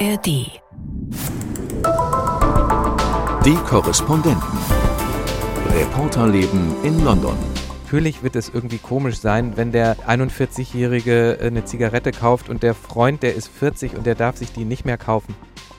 ARD. Die Korrespondenten. Reporterleben in London. Natürlich wird es irgendwie komisch sein, wenn der 41-Jährige eine Zigarette kauft und der Freund, der ist 40 und der darf sich die nicht mehr kaufen.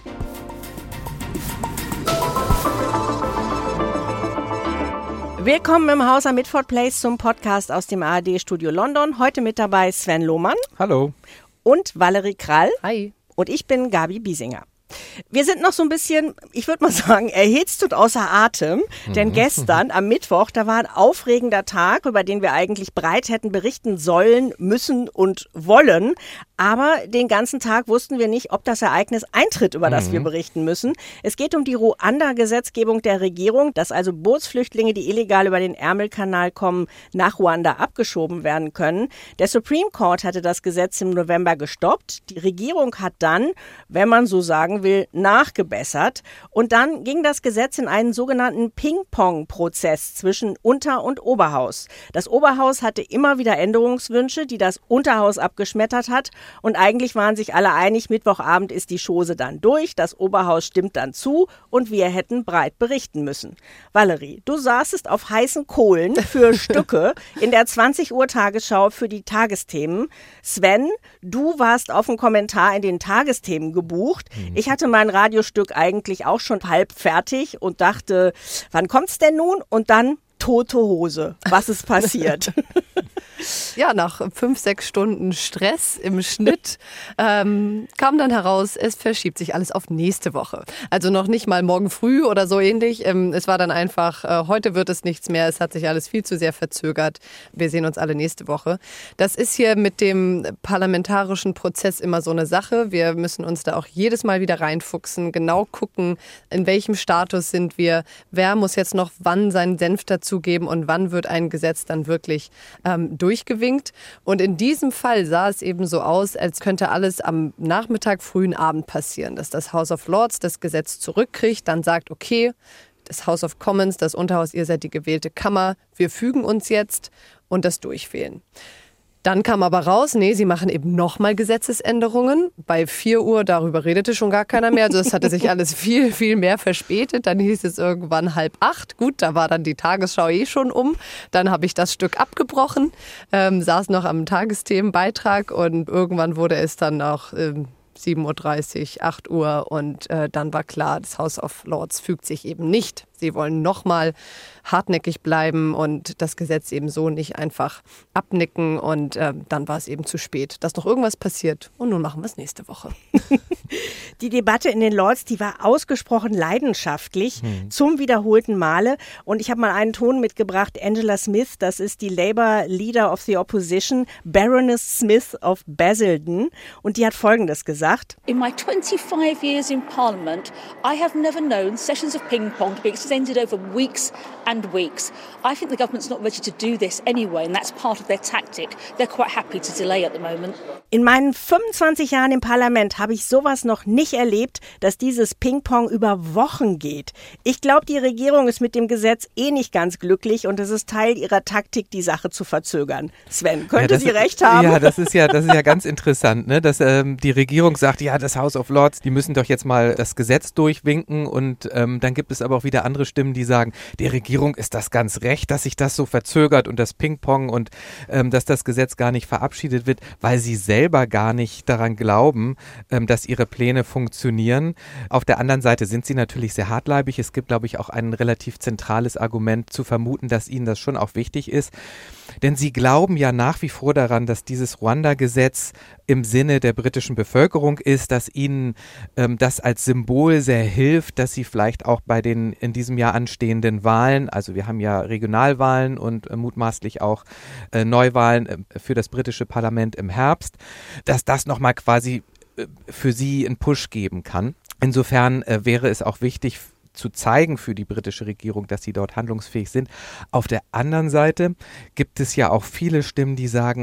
Willkommen im Haus am Mitford Place zum Podcast aus dem ARD-Studio London. Heute mit dabei Sven Lohmann. Hallo. Und Valerie Krall. Hi. Und ich bin Gabi Biesinger. Wir sind noch so ein bisschen, ich würde mal sagen, erhitzt und außer Atem. Denn gestern am Mittwoch, da war ein aufregender Tag, über den wir eigentlich breit hätten berichten sollen, müssen und wollen. Aber den ganzen Tag wussten wir nicht, ob das Ereignis eintritt, über das wir berichten müssen. Es geht um die Ruanda-Gesetzgebung der Regierung, dass also Bootsflüchtlinge, die illegal über den Ärmelkanal kommen, nach Ruanda abgeschoben werden können. Der Supreme Court hatte das Gesetz im November gestoppt. Die Regierung hat dann, wenn man so sagen will, nachgebessert. Und dann ging das Gesetz in einen sogenannten Ping-Pong-Prozess zwischen Unter- und Oberhaus. Das Oberhaus hatte immer wieder Änderungswünsche, die das Unterhaus abgeschmettert hat. Und eigentlich waren sich alle einig, Mittwochabend ist die Chose dann durch, das Oberhaus stimmt dann zu und wir hätten breit berichten müssen. Valerie, du saßest auf heißen Kohlen für Stücke in der 20 Uhr Tagesschau für die Tagesthemen. Sven, du warst auf einen Kommentar in den Tagesthemen gebucht. Ich hatte mein Radiostück eigentlich auch schon halb fertig und dachte, wann kommt's denn nun? Und dann tote Hose. Was ist passiert? Ja, nach 5-6 Stunden Stress im Schnitt kam dann heraus, es verschiebt sich alles auf nächste Woche. Also noch nicht mal morgen früh oder so ähnlich. Es war dann einfach, heute wird es nichts mehr. Es hat sich alles viel zu sehr verzögert. Wir sehen uns alle nächste Woche. Das ist hier mit dem parlamentarischen Prozess immer so eine Sache. Wir müssen uns da auch jedes Mal wieder reinfuchsen, genau gucken, in welchem Status sind wir, wer muss jetzt noch wann seinen Senf dazugeben und wann wird ein Gesetz dann wirklich durchgewinkt. Und in diesem Fall sah es eben so aus, als könnte alles am Nachmittag, frühen Abend passieren, dass das House of Lords das Gesetz zurückkriegt, dann sagt, okay, das House of Commons, das Unterhaus, ihr seid die gewählte Kammer, wir fügen uns jetzt und das durchwählen. Dann kam aber raus, nee, sie machen eben nochmal Gesetzesänderungen. Bei 4 Uhr, darüber redete schon gar keiner mehr. Also das hatte sich alles viel, viel mehr verspätet. Dann hieß es irgendwann 7:30. Gut, da war dann die Tagesschau schon um. Dann habe ich das Stück abgebrochen, saß noch am Tagesthemenbeitrag und irgendwann wurde es dann auch 7:30 Uhr, 8 Uhr und dann war klar, das House of Lords fügt sich eben nicht. Sie wollen nochmal hartnäckig bleiben und das Gesetz eben so nicht einfach abnicken und dann war es eben zu spät, dass noch irgendwas passiert und nun machen wir es nächste Woche. Die Debatte in den Lords, die war ausgesprochen leidenschaftlich zum wiederholten Male und ich habe mal einen Ton mitgebracht, Angela Smith, das ist die Labour Leader of the Opposition, Baroness Smith of Basildon und die hat Folgendes gesagt. In my 25 years in Parliament, I have never known sessions of ping-pong to be extended over weeks and weeks. I think the government's not ready to do this anyway, and that's part of their tactic. They're quite happy to delay at the moment. In meinen 25 Jahren im Parlament habe ich sowas noch nicht erlebt, dass dieses Ping-Pong über Wochen geht. Ich glaube, die Regierung ist mit dem Gesetz nicht ganz glücklich und es ist Teil ihrer Taktik, die Sache zu verzögern. Sven, könnte sie recht haben? Ja, das ist ja ganz interessant, ne? Dass die Regierung sagt, ja, das House of Lords, die müssen doch jetzt mal das Gesetz durchwinken und dann gibt es aber auch wieder andere Stimmen, die sagen, der Regierung ist das ganz recht, dass sich das so verzögert und das Ping-Pong und dass das Gesetz gar nicht verabschiedet wird, weil sie selber gar nicht daran glauben, dass ihre Pläne funktionieren. Auf der anderen Seite sind sie natürlich sehr hartleibig. Es gibt, glaube ich, auch ein relativ zentrales Argument zu vermuten, dass ihnen das schon auch wichtig ist. Denn sie glauben ja nach wie vor daran, dass dieses Ruanda-Gesetz im Sinne der britischen Bevölkerung ist, dass ihnen das als Symbol sehr hilft, dass sie vielleicht auch bei den in diesem Jahr anstehenden Wahlen, also wir haben ja Regionalwahlen und mutmaßlich auch Neuwahlen für das britische Parlament im Herbst, dass das nochmal quasi für sie einen Push geben kann. Insofern wäre es auch wichtig zu zeigen für die britische Regierung, dass sie dort handlungsfähig sind. Auf der anderen Seite gibt es ja auch viele Stimmen, die sagen,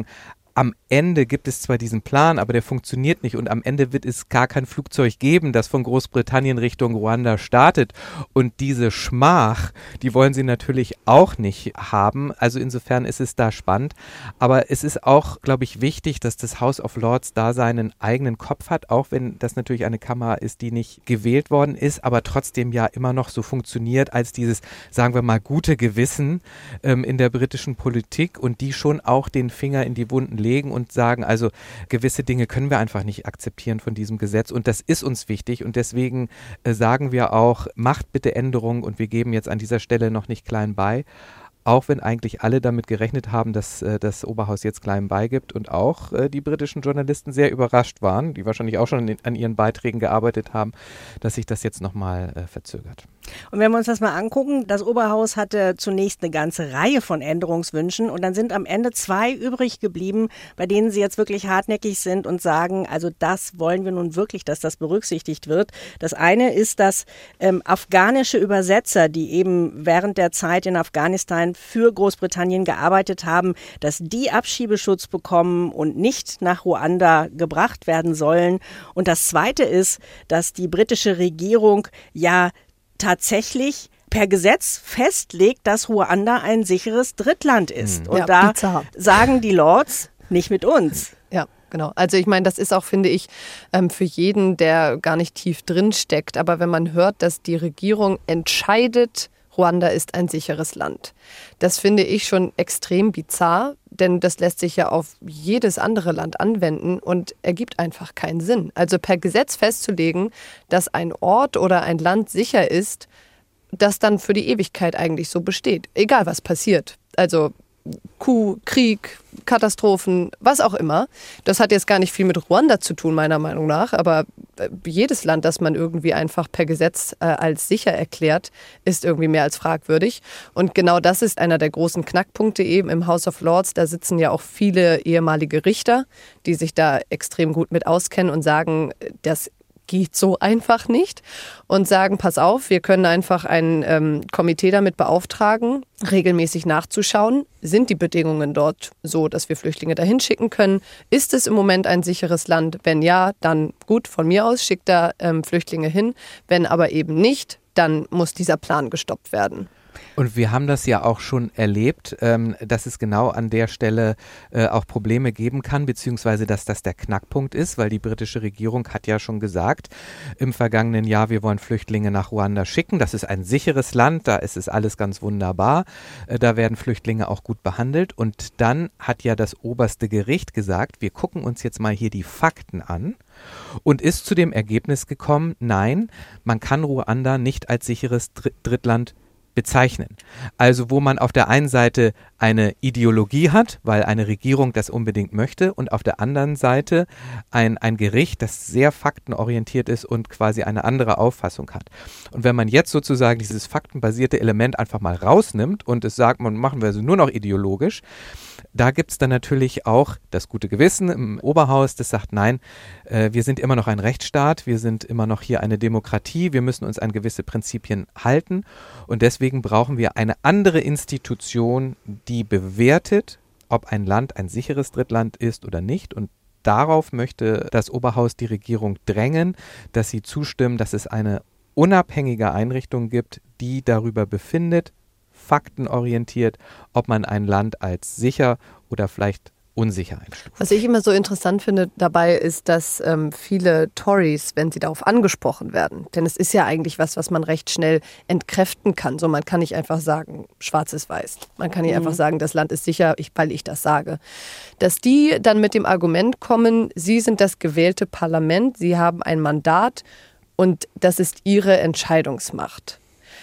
am Ende gibt es zwar diesen Plan, aber der funktioniert nicht und am Ende wird es gar kein Flugzeug geben, das von Großbritannien Richtung Ruanda startet und diese Schmach, die wollen sie natürlich auch nicht haben, also insofern ist es da spannend, aber es ist auch, glaube ich, wichtig, dass das House of Lords da seinen eigenen Kopf hat, auch wenn das natürlich eine Kammer ist, die nicht gewählt worden ist, aber trotzdem ja immer noch so funktioniert als dieses, sagen wir mal, gute Gewissen in der britischen Politik und die schon auch den Finger in die Wunden legen und sagen, also gewisse Dinge können wir einfach nicht akzeptieren von diesem Gesetz und das ist uns wichtig und deswegen sagen wir auch, macht bitte Änderungen und wir geben jetzt an dieser Stelle noch nicht klein bei. Auch wenn eigentlich alle damit gerechnet haben, dass das Oberhaus jetzt klein beigibt und auch die britischen Journalisten sehr überrascht waren, die wahrscheinlich auch schon an ihren Beiträgen gearbeitet haben, dass sich das jetzt nochmal verzögert. Und wenn wir uns das mal angucken, das Oberhaus hatte zunächst eine ganze Reihe von Änderungswünschen und dann sind am Ende 2 übrig geblieben, bei denen sie jetzt wirklich hartnäckig sind und sagen, also das wollen wir nun wirklich, dass das berücksichtigt wird. Das eine ist, dass afghanische Übersetzer, die eben während der Zeit in Afghanistan für Großbritannien gearbeitet haben, dass die Abschiebeschutz bekommen und nicht nach Ruanda gebracht werden sollen. Und das Zweite ist, dass die britische Regierung ja tatsächlich per Gesetz festlegt, dass Ruanda ein sicheres Drittland ist. Und da bizarr. Sagen die Lords, nicht mit uns. Ja, genau. Also ich meine, das ist auch, finde ich, für jeden, der gar nicht tief drin steckt. Aber wenn man hört, dass die Regierung entscheidet, Ruanda ist ein sicheres Land. Das finde ich schon extrem bizarr, denn das lässt sich ja auf jedes andere Land anwenden und ergibt einfach keinen Sinn. Also per Gesetz festzulegen, dass ein Ort oder ein Land sicher ist, das dann für die Ewigkeit eigentlich so besteht, egal was passiert. Also Coup, Krieg, Katastrophen, was auch immer. Das hat jetzt gar nicht viel mit Ruanda zu tun, meiner Meinung nach, aber jedes Land, das man irgendwie einfach per Gesetz als sicher erklärt, ist irgendwie mehr als fragwürdig. Und genau das ist einer der großen Knackpunkte eben im House of Lords. Da sitzen ja auch viele ehemalige Richter, die sich da extrem gut mit auskennen und sagen, das geht so einfach nicht und sagen, pass auf, wir können einfach ein Komitee damit beauftragen, regelmäßig nachzuschauen, sind die Bedingungen dort so, dass wir Flüchtlinge dahin schicken können? Ist es im Moment ein sicheres Land? Wenn ja, dann gut, von mir aus schickt da Flüchtlinge hin. Wenn aber eben nicht, dann muss dieser Plan gestoppt werden. Und wir haben das ja auch schon erlebt, dass es genau an der Stelle auch Probleme geben kann, beziehungsweise dass das der Knackpunkt ist, weil die britische Regierung hat ja schon gesagt, im vergangenen Jahr, wir wollen Flüchtlinge nach Ruanda schicken. Das ist ein sicheres Land, da ist es alles ganz wunderbar. Da werden Flüchtlinge auch gut behandelt. Und dann hat ja das oberste Gericht gesagt, wir gucken uns jetzt mal hier die Fakten an und ist zu dem Ergebnis gekommen, nein, man kann Ruanda nicht als sicheres Drittland bezeichnen. Also wo man auf der einen Seite eine Ideologie hat, weil eine Regierung das unbedingt möchte und auf der anderen Seite ein Gericht, das sehr faktenorientiert ist und quasi eine andere Auffassung hat. Und wenn man jetzt sozusagen dieses faktenbasierte Element einfach mal rausnimmt und es sagt, man machen wir also nur noch ideologisch, da gibt es dann natürlich auch das gute Gewissen im Oberhaus, das sagt, nein, wir sind immer noch ein Rechtsstaat, wir sind immer noch hier eine Demokratie, wir müssen uns an gewisse Prinzipien halten und deswegen brauchen wir eine andere Institution, die bewertet, ob ein Land ein sicheres Drittland ist oder nicht und darauf möchte das Oberhaus die Regierung drängen, dass sie zustimmen, dass es eine unabhängige Einrichtung gibt, die darüber befindet, faktenorientiert, ob man ein Land als sicher oder vielleicht unsicher einstuft. Was ich immer so interessant finde dabei ist, dass viele Tories, wenn sie darauf angesprochen werden, denn es ist ja eigentlich was man recht schnell entkräften kann. So, man kann nicht einfach sagen, schwarz ist weiß. Man kann nicht einfach sagen, das Land ist sicher, weil ich das sage. Dass die dann mit dem Argument kommen, sie sind das gewählte Parlament, sie haben ein Mandat und das ist ihre Entscheidungsmacht.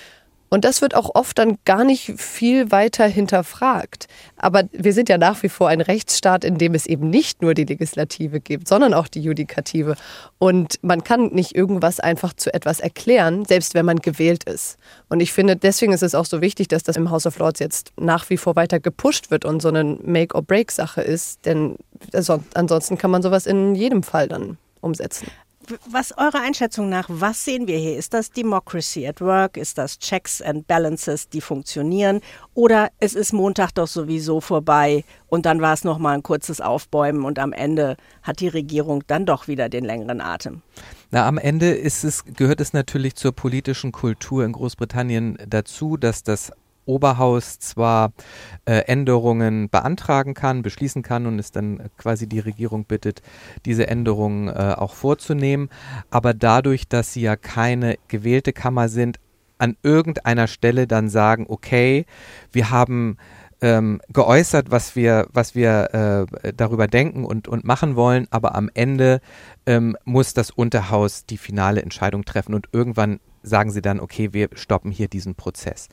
Und das wird auch oft dann gar nicht viel weiter hinterfragt. Aber wir sind ja nach wie vor ein Rechtsstaat, in dem es eben nicht nur die Legislative gibt, sondern auch die Judikative. Und man kann nicht irgendwas einfach zu etwas erklären, selbst wenn man gewählt ist. Und ich finde, deswegen ist es auch so wichtig, dass das im House of Lords jetzt nach wie vor weiter gepusht wird und so eine Make-or-Break-Sache ist. Denn ansonsten kann man sowas in jedem Fall dann umsetzen. Was eurer Einschätzung nach, was sehen wir hier? Ist das Democracy at Work? Ist das Checks and Balances, die funktionieren? Oder es ist Montag doch sowieso vorbei und dann war es nochmal ein kurzes Aufbäumen und am Ende hat die Regierung dann doch wieder den längeren Atem? Na, am Ende gehört es natürlich zur politischen Kultur in Großbritannien dazu, dass das Oberhaus zwar Änderungen beantragen kann, beschließen kann und es dann quasi die Regierung bittet, diese Änderungen auch vorzunehmen, aber dadurch, dass sie ja keine gewählte Kammer sind, an irgendeiner Stelle dann sagen, okay, wir haben geäußert, was wir darüber denken und machen wollen, aber am Ende muss das Unterhaus die finale Entscheidung treffen und irgendwann sagen sie dann, okay, wir stoppen hier diesen Prozess.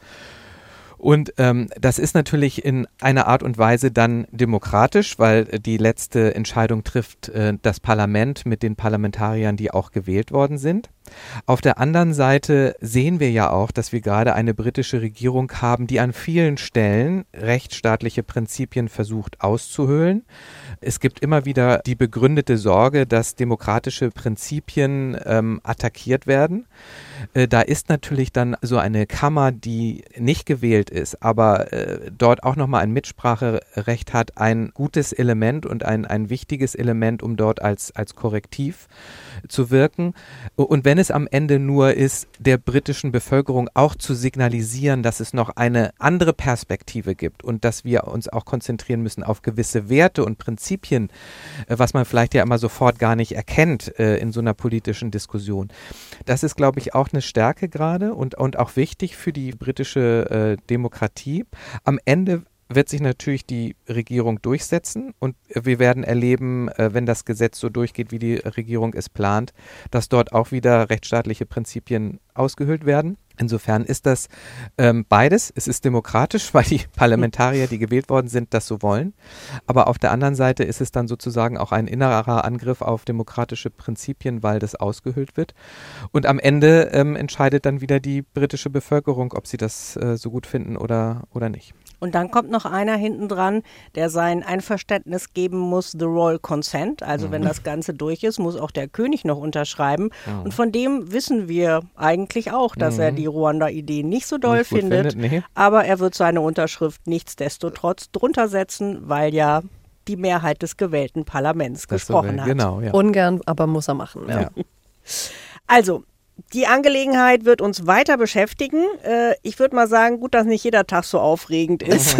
Und das ist natürlich in einer Art und Weise dann demokratisch, weil die letzte Entscheidung trifft das Parlament mit den Parlamentariern, die auch gewählt worden sind. Auf der anderen Seite sehen wir ja auch, dass wir gerade eine britische Regierung haben, die an vielen Stellen rechtsstaatliche Prinzipien versucht auszuhöhlen. Es gibt immer wieder die begründete Sorge, dass demokratische Prinzipien attackiert werden. Da ist natürlich dann so eine Kammer, die nicht gewählt ist, aber dort auch nochmal ein Mitspracherecht hat, ein gutes Element und ein wichtiges Element, um dort als Korrektiv zu wirken. Und wenn es am Ende nur ist, der britischen Bevölkerung auch zu signalisieren, dass es noch eine andere Perspektive gibt und dass wir uns auch konzentrieren müssen auf gewisse Werte und Prinzipien, was man vielleicht ja immer sofort gar nicht erkennt in so einer politischen Diskussion. Das ist, glaube ich, auch eine Stärke gerade und auch wichtig für die britische Demokratie. Am Ende wird sich natürlich die Regierung durchsetzen und wir werden erleben, wenn das Gesetz so durchgeht, wie die Regierung es plant, dass dort auch wieder rechtsstaatliche Prinzipien ausgehöhlt werden. Insofern ist das beides. Es ist demokratisch, weil die Parlamentarier, die gewählt worden sind, das so wollen. Aber auf der anderen Seite ist es dann sozusagen auch ein innerer Angriff auf demokratische Prinzipien, weil das ausgehöhlt wird. Und am Ende entscheidet dann wieder die britische Bevölkerung, ob sie das so gut finden oder nicht. Und dann kommt noch einer hinten dran, der sein Einverständnis geben muss, the Royal Consent. Also wenn das Ganze durch ist, muss auch der König noch unterschreiben. Und von dem wissen wir eigentlich auch, dass er die Ruanda-Idee nicht so doll findet. Nee. Aber er wird seine Unterschrift nichtsdestotrotz drunter setzen, weil ja die Mehrheit des gewählten Parlaments gesprochen hat. Genau, ja. Ungern, aber muss er machen. Ja. Also, die Angelegenheit wird uns weiter beschäftigen. Ich würde mal sagen, gut, dass nicht jeder Tag so aufregend ist.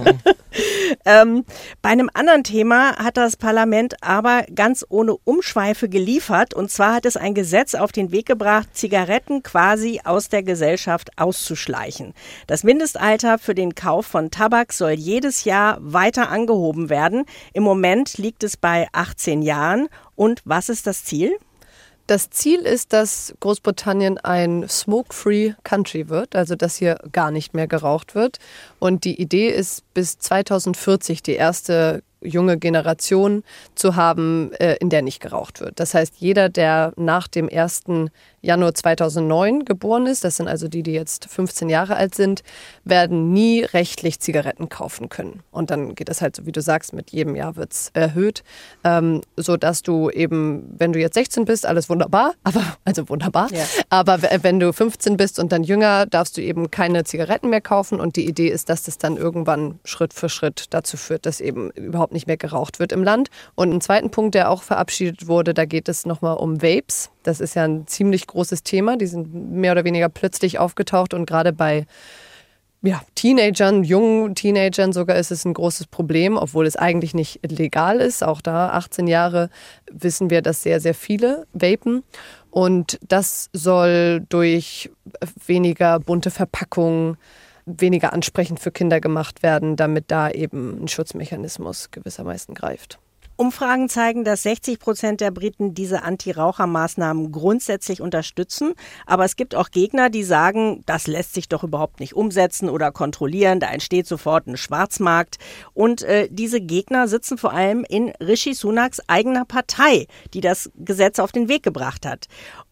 Bei einem anderen Thema hat das Parlament aber ganz ohne Umschweife geliefert. Und zwar hat es ein Gesetz auf den Weg gebracht, Zigaretten quasi aus der Gesellschaft auszuschleichen. Das Mindestalter für den Kauf von Tabak soll jedes Jahr weiter angehoben werden. Im Moment liegt es bei 18 Jahren. Und was ist das Ziel? Das Ziel ist, dass Großbritannien ein smoke-free country wird, also dass hier gar nicht mehr geraucht wird. Und die Idee ist, bis 2040 die erste junge Generation zu haben, in der nicht geraucht wird. Das heißt, jeder, der nach dem 1. Januar 2009 geboren ist, das sind also die jetzt 15 Jahre alt sind, werden nie rechtlich Zigaretten kaufen können. Und dann geht das halt so, wie du sagst, mit jedem Jahr wird es erhöht, sodass du eben, wenn du jetzt 16 bist, alles wunderbar, aber wenn du 15 bist und dann jünger, darfst du eben keine Zigaretten mehr kaufen und die Idee ist, dass das dann irgendwann Schritt für Schritt dazu führt, dass eben überhaupt nicht mehr geraucht wird im Land. Und ein zweiten Punkt, der auch verabschiedet wurde, da geht es nochmal um Vapes. Das ist ja ein ziemlich großes Thema. Die sind mehr oder weniger plötzlich aufgetaucht und gerade bei Teenagern, jungen Teenagern sogar ist es ein großes Problem, obwohl es eigentlich nicht legal ist. Auch da, 18 Jahre, wissen wir, dass sehr, sehr viele vapen. Und das soll durch weniger bunte Verpackungen, weniger ansprechend für Kinder gemacht werden, damit da eben ein Schutzmechanismus gewissermaßen greift. Umfragen zeigen, dass 60% der Briten diese Anti-Raucher-Maßnahmen grundsätzlich unterstützen. Aber es gibt auch Gegner, die sagen, das lässt sich doch überhaupt nicht umsetzen oder kontrollieren. Da entsteht sofort ein Schwarzmarkt. Und diese Gegner sitzen vor allem in Rishi Sunaks eigener Partei, die das Gesetz auf den Weg gebracht hat. Und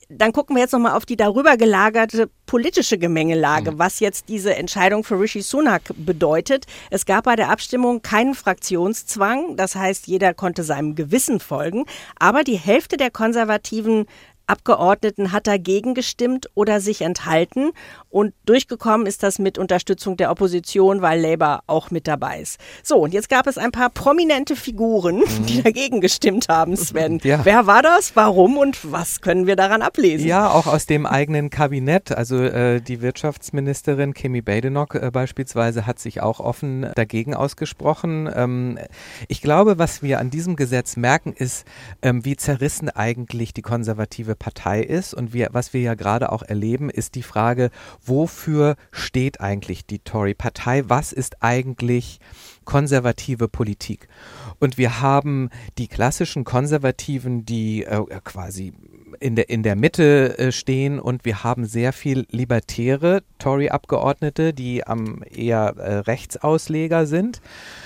dann gucken wir jetzt nochmal auf die darüber gelagerte politische Gemengelage, was jetzt diese Entscheidung für Rishi Sunak bedeutet. Es gab bei der Abstimmung keinen Fraktionszwang, das heißt, jeder konnte seinem Gewissen folgen, aber die Hälfte der konservativen Abgeordneten hat dagegen gestimmt oder sich enthalten und durchgekommen ist das mit Unterstützung der Opposition, weil Labour auch mit dabei ist. So, und jetzt gab es ein paar prominente Figuren, die dagegen gestimmt haben, Sven. Ja. Wer war das, warum und was können wir daran ablesen? Ja, auch aus dem eigenen Kabinett. Also die Wirtschaftsministerin Kemi Badenoch beispielsweise hat sich auch offen dagegen ausgesprochen. Ich glaube, was wir an diesem Gesetz merken, ist, wie zerrissen eigentlich die konservative Partei ist und was wir ja gerade auch erleben, ist die Frage, wofür steht eigentlich die Tory-Partei? Was ist eigentlich konservative Politik? Und wir haben die klassischen Konservativen, die quasi in der Mitte stehen, und wir haben sehr viel libertäre Tory-Abgeordnete, die eher Rechtsausleger sind,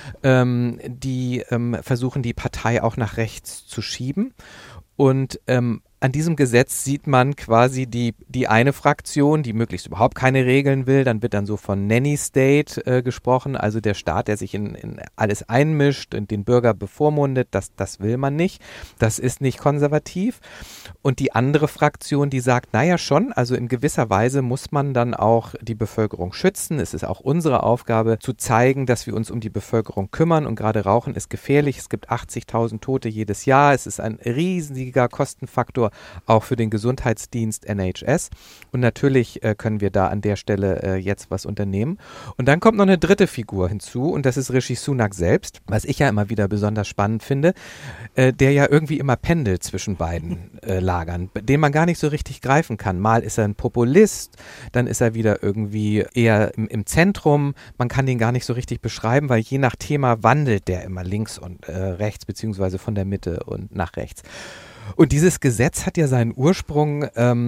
die versuchen, die Partei auch nach rechts zu schieben. Und an diesem Gesetz sieht man quasi die eine Fraktion, die möglichst überhaupt keine Regeln will. Dann wird dann so von Nanny State gesprochen, also der Staat, der sich in alles einmischt und den Bürger bevormundet. Das will man nicht. Das ist nicht konservativ. Und die andere Fraktion, die sagt, naja schon, also in gewisser Weise muss man dann auch die Bevölkerung schützen. Es ist auch unsere Aufgabe zu zeigen, dass wir uns um die Bevölkerung kümmern. Und gerade Rauchen ist gefährlich. Es gibt 80.000 Tote jedes Jahr. Es ist ein riesiger Kostenfaktor auch für den Gesundheitsdienst NHS. Und natürlich können wir da an der Stelle jetzt was unternehmen. Und dann kommt noch eine dritte Figur hinzu, und das ist Rishi Sunak selbst, was ich ja immer wieder besonders spannend finde, der ja irgendwie immer pendelt zwischen beiden Lagern, den man gar nicht so richtig greifen kann. Mal ist er ein Populist, dann ist er wieder irgendwie eher im Zentrum. Man kann den gar nicht so richtig beschreiben, weil je nach Thema wandelt der immer links und rechts, beziehungsweise von der Mitte und nach rechts. Und dieses Gesetz hat ja seinen Ursprung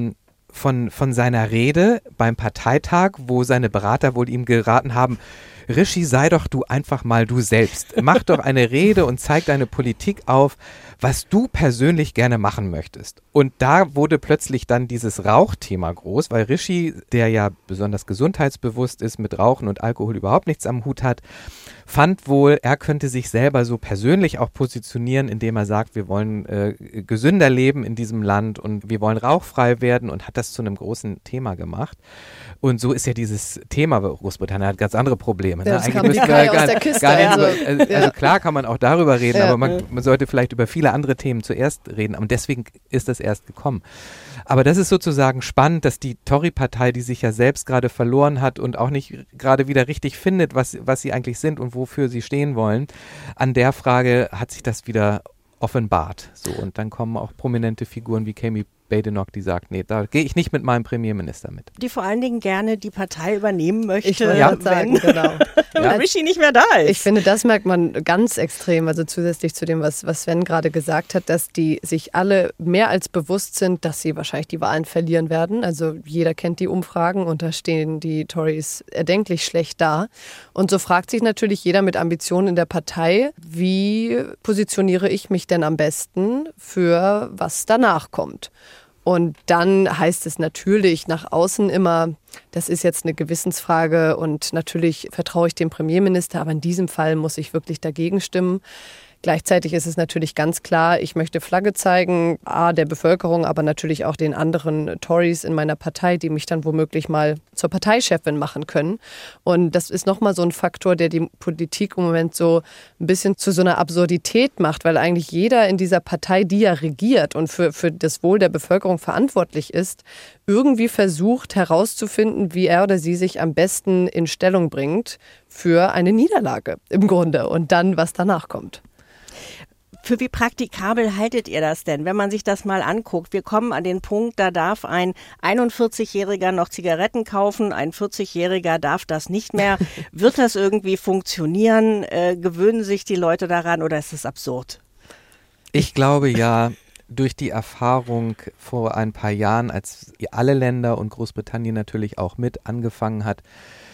von seiner Rede beim Parteitag, wo seine Berater wohl ihm geraten haben, Rishi, sei doch du einfach mal du selbst. Mach doch eine Rede und zeig deine Politik auf, was du persönlich gerne machen möchtest. Und da wurde plötzlich dann dieses Rauchthema groß, weil Rishi, der ja besonders gesundheitsbewusst ist, mit Rauchen und Alkohol überhaupt nichts am Hut hat, fand wohl, er könnte sich selber so persönlich auch positionieren, indem er sagt, wir wollen gesünder leben in diesem Land und wir wollen rauchfrei werden, und hat das zu einem großen Thema gemacht. Und so ist ja dieses Thema, Großbritannien hat ganz andere Probleme. Ne? Ja, eigentlich müssen wir aus der Kiste. Also klar kann man auch darüber reden, aber man sollte vielleicht über viele andere Themen zuerst reden. Und deswegen ist das erst gekommen. Aber das ist sozusagen spannend, dass die Tory-Partei, die sich ja selbst gerade verloren hat und auch nicht gerade wieder richtig findet, was sie eigentlich sind und wofür sie stehen wollen, an der Frage hat sich das wieder offenbart. So, und dann kommen auch prominente Figuren wie Kemi Badenoch, die sagt, nee, da gehe ich nicht mit meinem Premierminister mit. Die vor allen Dingen gerne die Partei übernehmen möchte, ich wollte sagen, genau. Rishi nicht mehr da ist. Ich finde, das merkt man ganz extrem, also zusätzlich zu dem, was Sven gerade gesagt hat, dass die sich alle mehr als bewusst sind, dass sie wahrscheinlich die Wahlen verlieren werden. Also jeder kennt die Umfragen und da stehen die Tories erdenklich schlecht da. Und so fragt sich natürlich jeder mit Ambitionen in der Partei, wie positioniere ich mich denn am besten für was danach kommt? Und dann heißt es natürlich nach außen immer, das ist jetzt eine Gewissensfrage und natürlich vertraue ich dem Premierminister, aber in diesem Fall muss ich wirklich dagegen stimmen. Gleichzeitig ist es natürlich ganz klar, ich möchte Flagge zeigen, der Bevölkerung, aber natürlich auch den anderen Tories in meiner Partei, die mich dann womöglich mal zur Parteichefin machen können. Und das ist nochmal so ein Faktor, der die Politik im Moment so ein bisschen zu so einer Absurdität macht, weil eigentlich jeder in dieser Partei, die ja regiert und für das Wohl der Bevölkerung verantwortlich ist, irgendwie versucht herauszufinden, wie er oder sie sich am besten in Stellung bringt für eine Niederlage im Grunde und dann, was danach kommt. Für wie praktikabel haltet ihr das denn, wenn man sich das mal anguckt? Wir kommen an den Punkt, da darf ein 41-Jähriger noch Zigaretten kaufen, ein 40-Jähriger darf das nicht mehr. Wird das irgendwie funktionieren? Gewöhnen sich die Leute daran oder ist es absurd? Ich glaube ja, durch die Erfahrung vor ein paar Jahren, als alle Länder und Großbritannien natürlich auch mit angefangen hat,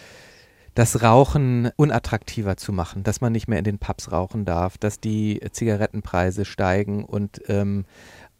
das Rauchen unattraktiver zu machen, dass man nicht mehr in den Pubs rauchen darf, dass die Zigarettenpreise steigen und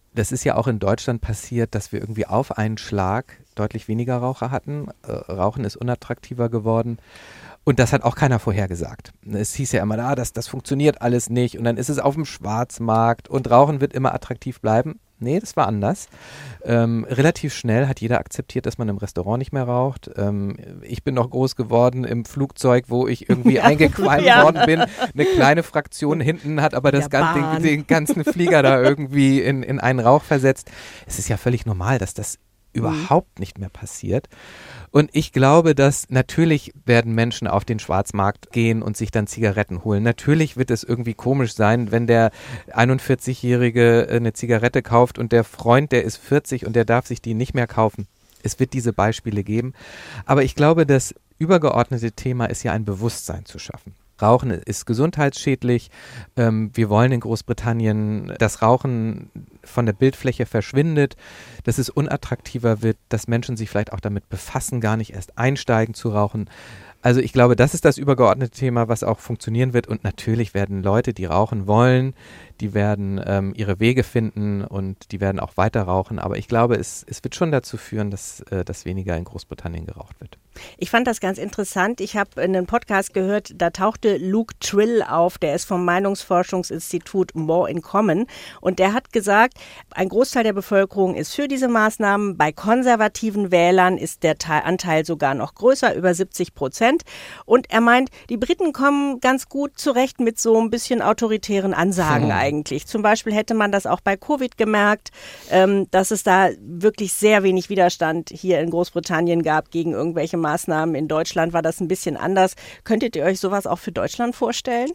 Das ist ja auch in Deutschland passiert, dass wir irgendwie auf einen Schlag deutlich weniger Raucher hatten. Rauchen ist unattraktiver geworden. Und das hat auch keiner vorhergesagt. Es hieß ja immer, das funktioniert alles nicht. Und dann ist es auf dem Schwarzmarkt und Rauchen wird immer attraktiv bleiben. Nee, das war anders. Relativ schnell hat jeder akzeptiert, dass man im Restaurant nicht mehr raucht. Ich bin noch groß geworden im Flugzeug, wo ich irgendwie eingequalmt worden bin. Eine kleine Fraktion hinten hat aber den ganzen Flieger da irgendwie in einen Rauch versetzt. Es ist ja völlig normal, dass das überhaupt nicht mehr passiert. Und ich glaube, dass natürlich werden Menschen auf den Schwarzmarkt gehen und sich dann Zigaretten holen. Natürlich wird es irgendwie komisch sein, wenn der 41-Jährige eine Zigarette kauft und der Freund, der ist 40 und der darf sich die nicht mehr kaufen. Es wird diese Beispiele geben. Aber ich glaube, das übergeordnete Thema ist ja ein Bewusstsein zu schaffen. Rauchen ist gesundheitsschädlich. Wir wollen in Großbritannien, dass Rauchen von der Bildfläche verschwindet, dass es unattraktiver wird, dass Menschen sich vielleicht auch damit befassen, gar nicht erst einsteigen zu rauchen. Also ich glaube, das ist das übergeordnete Thema, was auch funktionieren wird. Und natürlich werden Leute, die rauchen wollen, die werden ihre Wege finden und die werden auch weiter rauchen. Aber ich glaube, es wird schon dazu führen, dass weniger in Großbritannien geraucht wird. Ich fand das ganz interessant. Ich habe in einem Podcast gehört, da tauchte Luke Trill auf, der ist vom Meinungsforschungsinstitut More in Common. Und der hat gesagt, ein Großteil der Bevölkerung ist für diese Maßnahmen. Bei konservativen Wählern ist der Anteil sogar noch größer, über 70%. Und er meint, die Briten kommen ganz gut zurecht mit so ein bisschen autoritären Ansagen eigentlich. Zum Beispiel hätte man das auch bei Covid gemerkt, dass es da wirklich sehr wenig Widerstand hier in Großbritannien gab gegen irgendwelche Maßnahmen. In Deutschland war das ein bisschen anders. Könntet ihr euch sowas auch für Deutschland vorstellen?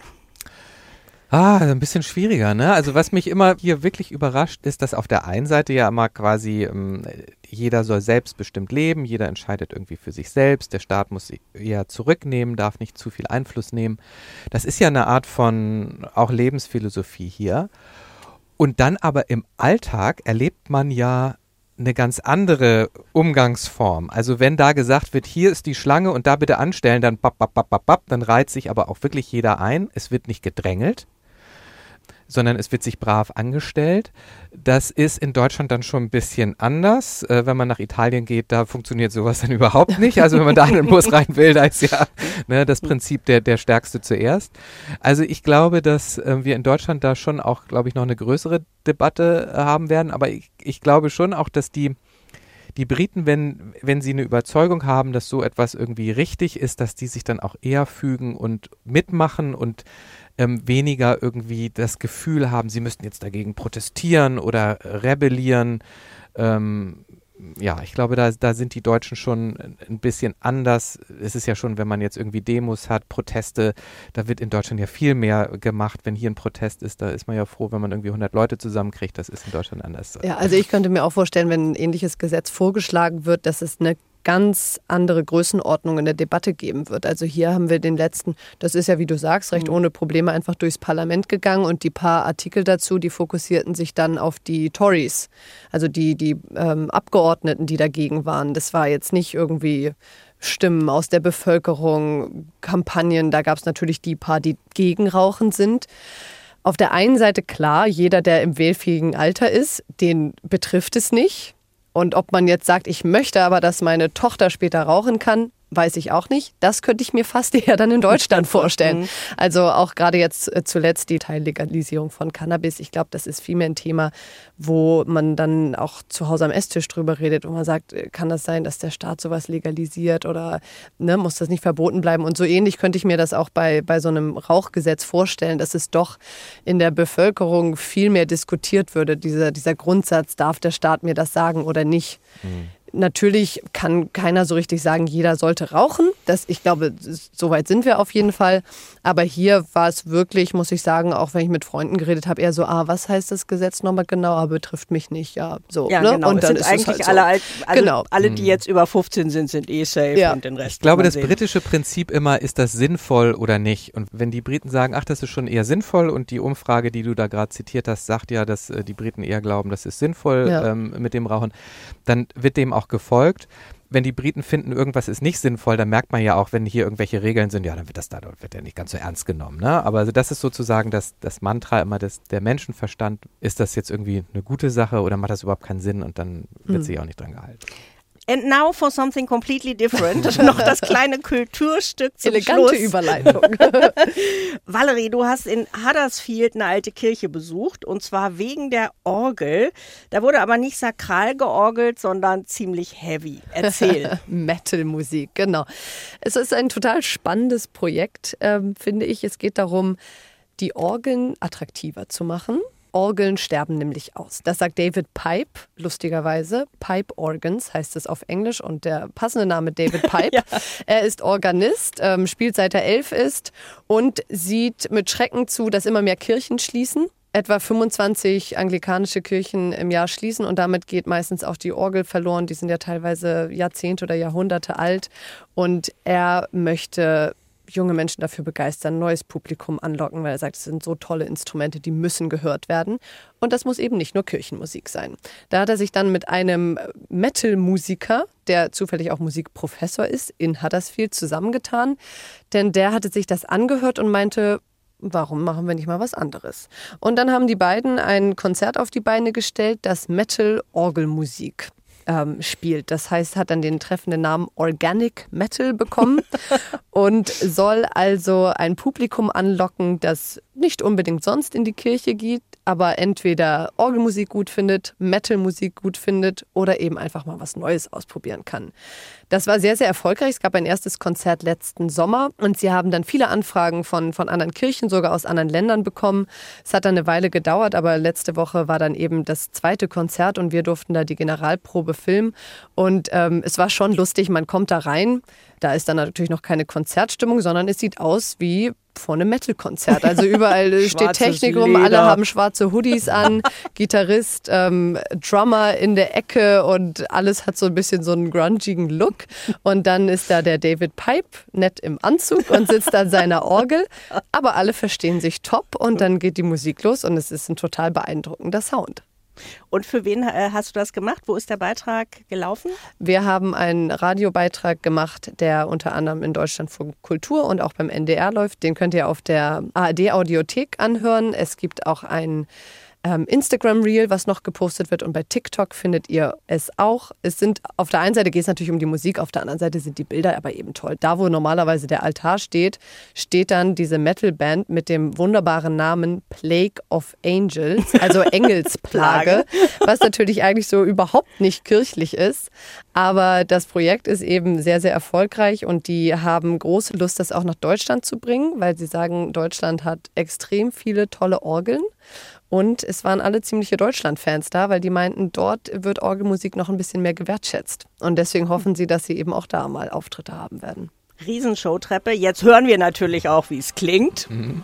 Ein bisschen schwieriger, ne? Also was mich immer hier wirklich überrascht, ist, dass auf der einen Seite ja immer quasi jeder soll selbstbestimmt leben, jeder entscheidet irgendwie für sich selbst, der Staat muss sich eher zurücknehmen, darf nicht zu viel Einfluss nehmen. Das ist ja eine Art von auch Lebensphilosophie hier. Und dann aber im Alltag erlebt man ja eine ganz andere Umgangsform. Also wenn da gesagt wird, hier ist die Schlange und da bitte anstellen, dann dann reiht sich aber auch wirklich jeder ein. Es wird nicht gedrängelt, sondern es wird sich brav angestellt. Das ist in Deutschland dann schon ein bisschen anders. Wenn man nach Italien geht, da funktioniert sowas dann überhaupt nicht. Also wenn man da in den Bus rein will, da ist ja das Prinzip der Stärkste zuerst. Also ich glaube, dass wir in Deutschland da schon auch, glaube ich, noch eine größere Debatte haben werden. Aber ich glaube schon auch, dass die Briten, wenn sie eine Überzeugung haben, dass so etwas irgendwie richtig ist, dass die sich dann auch eher fügen und mitmachen und weniger irgendwie das Gefühl haben, sie müssten jetzt dagegen protestieren oder rebellieren. Ich glaube, da sind die Deutschen schon ein bisschen anders. Es ist ja schon, wenn man jetzt irgendwie Demos hat, Proteste, da wird in Deutschland ja viel mehr gemacht. Wenn hier ein Protest ist, da ist man ja froh, wenn man irgendwie 100 Leute zusammenkriegt. Das ist in Deutschland anders. Ja, also ich könnte mir auch vorstellen, wenn ein ähnliches Gesetz vorgeschlagen wird, dass es eine ganz andere Größenordnung in der Debatte geben wird. Also hier haben wir den letzten, das ist ja, wie du sagst, recht ohne Probleme einfach durchs Parlament gegangen und die paar Artikel dazu, die fokussierten sich dann auf die Tories, also die Abgeordneten, die dagegen waren. Das war jetzt nicht irgendwie Stimmen aus der Bevölkerung, Kampagnen, da gab es natürlich die paar, die gegen Rauchen sind. Auf der einen Seite klar, jeder, der im wählfähigen Alter ist, den betrifft es nicht. Und ob man jetzt sagt, ich möchte aber, dass meine Tochter später rauchen kann, weiß ich auch nicht. Das könnte ich mir fast eher dann in Deutschland vorstellen. Also auch gerade jetzt zuletzt die Teillegalisierung von Cannabis. Ich glaube, das ist vielmehr ein Thema, wo man dann auch zu Hause am Esstisch drüber redet, wo man sagt, kann das sein, dass der Staat sowas legalisiert oder muss das nicht verboten bleiben? Und so ähnlich könnte ich mir das auch bei so einem Rauchgesetz vorstellen, dass es doch in der Bevölkerung viel mehr diskutiert würde. Dieser Grundsatz, darf der Staat mir das sagen oder nicht? Natürlich kann keiner so richtig sagen, jeder sollte rauchen. Ich glaube, so weit sind wir auf jeden Fall. Aber hier war es wirklich, muss ich sagen, auch wenn ich mit Freunden geredet habe, eher so, was heißt das Gesetz nochmal genau, aber betrifft mich nicht. Ja, so. Ja, ne? Genau. Und dann es sind ist eigentlich es halt so. alle, die jetzt über 15 sind safe und den Rest. Ich glaube, das britische Prinzip immer, ist das sinnvoll oder nicht? Und wenn die Briten sagen, das ist schon eher sinnvoll und die Umfrage, die du da gerade zitiert hast, sagt ja, dass die Briten eher glauben, das ist sinnvoll mit dem Rauchen, dann wird dem auch auch gefolgt. Wenn die Briten finden, irgendwas ist nicht sinnvoll, dann merkt man ja auch, wenn hier irgendwelche Regeln sind, ja, dann wird ja nicht ganz so ernst genommen. Ne? Aber also das ist sozusagen das Mantra immer, der Menschenverstand. Ist das jetzt irgendwie eine gute Sache oder macht das überhaupt keinen Sinn und dann wird sich auch nicht dran gehalten. And now for something completely different. Noch das kleine Kulturstück zum Elegante Schluss. Überleitung. Valerie, du hast in Huddersfield eine alte Kirche besucht und zwar wegen der Orgel. Da wurde aber nicht sakral georgelt, sondern ziemlich heavy. Erzähl. Metal-Musik, genau. Es ist ein total spannendes Projekt, finde ich. Es geht darum, die Orgeln attraktiver zu machen. Orgeln sterben nämlich aus. Das sagt David Pipe, lustigerweise. Pipe Organs heißt es auf Englisch und der passende Name David Pipe. Ja. Er ist Organist, spielt seit er 11 ist und sieht mit Schrecken zu, dass immer mehr Kirchen schließen. Etwa 25 anglikanische Kirchen im Jahr schließen und damit geht meistens auch die Orgel verloren. Die sind ja teilweise Jahrzehnte oder Jahrhunderte alt und er möchte junge Menschen dafür begeistern, neues Publikum anlocken, weil er sagt, es sind so tolle Instrumente, die müssen gehört werden. Und das muss eben nicht nur Kirchenmusik sein. Da hat er sich dann mit einem Metal-Musiker, der zufällig auch Musikprofessor ist, in Huddersfield zusammengetan. Denn der hatte sich das angehört und meinte, warum machen wir nicht mal was anderes? Und dann haben die beiden ein Konzert auf die Beine gestellt, das Metal-Orgelmusik spielt. Das heißt, hat dann den treffenden Namen Organic Metal bekommen und soll also ein Publikum anlocken, das nicht unbedingt sonst in die Kirche geht, aber entweder Orgelmusik gut findet, Metalmusik gut findet oder eben einfach mal was Neues ausprobieren kann. Das war sehr, sehr erfolgreich. Es gab ein erstes Konzert letzten Sommer und sie haben dann viele Anfragen von anderen Kirchen, sogar aus anderen Ländern bekommen. Es hat dann eine Weile gedauert, aber letzte Woche war dann eben das zweite Konzert und wir durften da die Generalprobe filmen. Und es war schon lustig, man kommt da rein, da ist dann natürlich noch keine Konzertstimmung, sondern es sieht aus wie vor einem Metal-Konzert. Also überall steht Technik rum, alle haben schwarze Hoodies an, Gitarrist, Drummer in der Ecke und alles hat so ein bisschen so einen grungigen Look. Und dann ist da der David Pipe, nett im Anzug und sitzt an seiner Orgel. Aber alle verstehen sich top und dann geht die Musik los und es ist ein total beeindruckender Sound. Und für wen hast du das gemacht? Wo ist der Beitrag gelaufen? Wir haben einen Radiobeitrag gemacht, der unter anderem in Deutschlandfunk Kultur und auch beim NDR läuft. Den könnt ihr auf der ARD-Audiothek anhören. Es gibt auch ein Instagram-Reel, was noch gepostet wird und bei TikTok findet ihr es auch. Es sind, auf der einen Seite geht es natürlich um die Musik, auf der anderen Seite sind die Bilder aber eben toll. Da, wo normalerweise der Altar steht, steht dann diese Metal-Band mit dem wunderbaren Namen Plague of Angels, also Engelsplage, was natürlich eigentlich so überhaupt nicht kirchlich ist. Aber das Projekt ist eben sehr, sehr erfolgreich und die haben große Lust, das auch nach Deutschland zu bringen, weil sie sagen, Deutschland hat extrem viele tolle Orgeln. Und es waren alle ziemliche Deutschland-Fans da, weil die meinten, dort wird Orgelmusik noch ein bisschen mehr gewertschätzt. Und deswegen hoffen sie, dass sie eben auch da mal Auftritte haben werden. Riesenshowtreppe. Jetzt hören wir natürlich auch, wie es klingt. Mhm.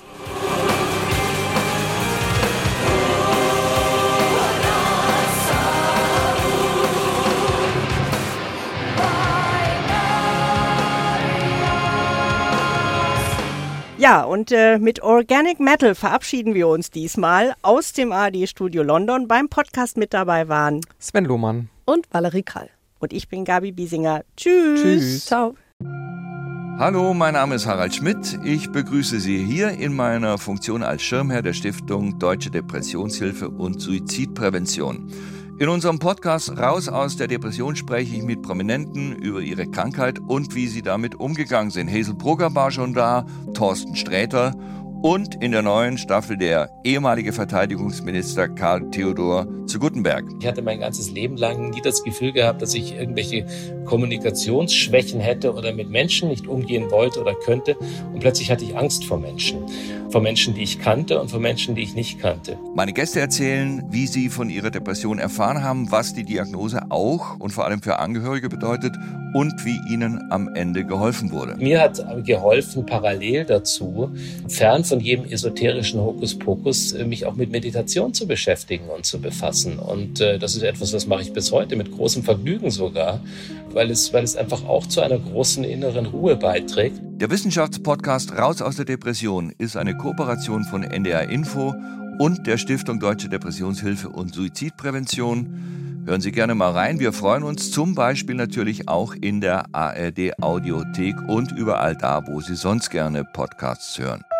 Ja, und mit Organic Metal verabschieden wir uns diesmal aus dem ARD-Studio London. Beim Podcast mit dabei waren Sven Lohmann und Valerie Krall. Und ich bin Gabi Biesinger. Tschüss. Tschüss. Ciao. Hallo, mein Name ist Harald Schmidt. Ich begrüße Sie hier in meiner Funktion als Schirmherr der Stiftung Deutsche Depressionshilfe und Suizidprävention. In unserem Podcast Raus aus der Depression spreche ich mit Prominenten über ihre Krankheit und wie sie damit umgegangen sind. Hazel Brugger war schon da, Thorsten Sträter und in der neuen Staffel der ehemalige Verteidigungsminister Karl Theodor zu Guttenberg. Ich hatte mein ganzes Leben lang nie das Gefühl gehabt, dass ich irgendwelche Kommunikationsschwächen hätte oder mit Menschen nicht umgehen wollte oder könnte. Und plötzlich hatte ich Angst vor Menschen. Vor Menschen, die ich kannte und vor Menschen, die ich nicht kannte. Meine Gäste erzählen, wie sie von ihrer Depression erfahren haben, was die Diagnose auch und vor allem für Angehörige bedeutet und wie ihnen am Ende geholfen wurde. Mir hat geholfen, parallel dazu, fern von jedem esoterischen Hokuspokus, mich auch mit Meditation zu beschäftigen und zu befassen. Und das ist etwas, was mache ich bis heute mit großem Vergnügen sogar, weil es einfach auch zu einer großen inneren Ruhe beiträgt. Der Wissenschaftspodcast Raus aus der Depression ist eine Kooperation von NDR Info und der Stiftung Deutsche Depressionshilfe und Suizidprävention. Hören Sie gerne mal rein. Wir freuen uns zum Beispiel natürlich auch in der ARD Audiothek und überall da, wo Sie sonst gerne Podcasts hören.